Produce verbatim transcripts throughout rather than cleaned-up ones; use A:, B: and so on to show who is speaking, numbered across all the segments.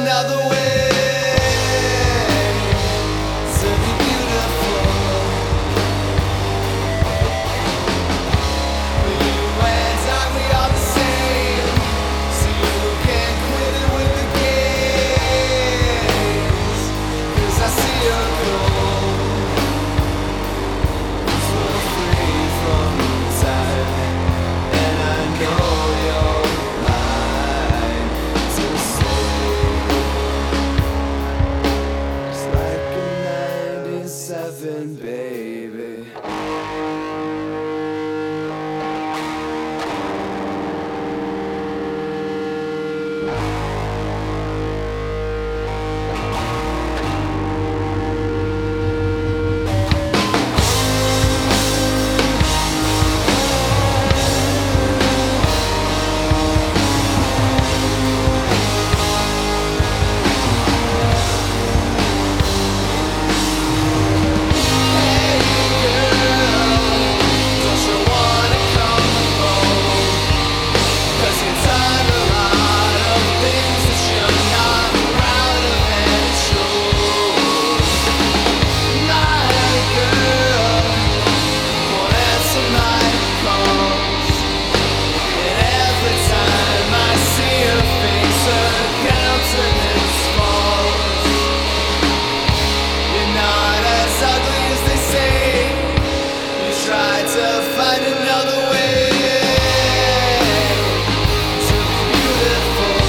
A: another way to be beautiful. You and I, we are the same, so you can quit it with the games, 'cause I see your goal. So free from time, and I know you're mine to save. It's like a ninety-seven, baby. Find another way to be beautiful.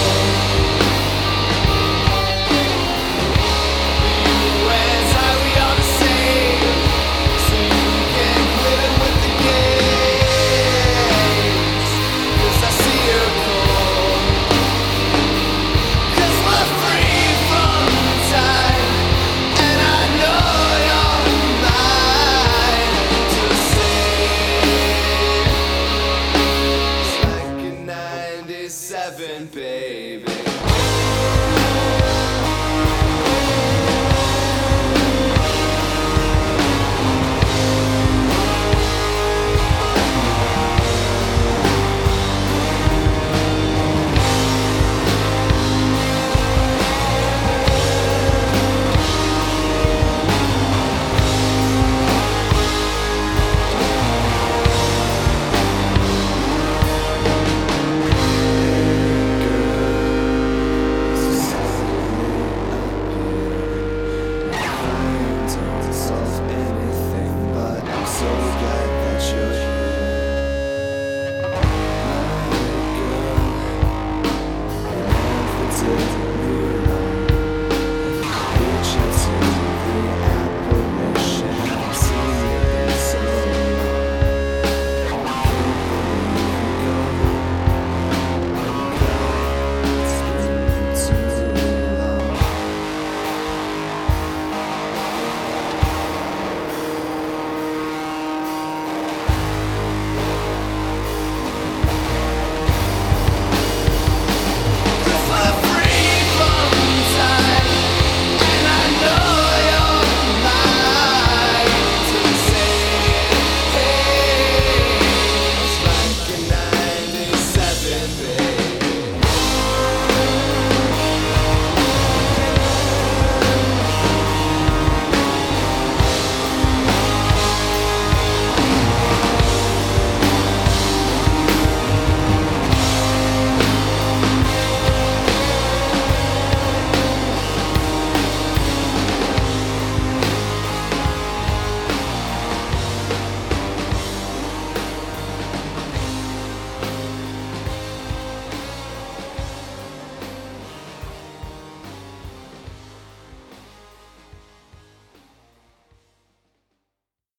A: You and I, we are the same, so you can quit it with the games, 'cause I see your goal. 'Cause we're free from time, and I know you're mine to save. Like a ninety-seven, baby. Solve anything, but I'm so glad that you're here. My girl, you never did.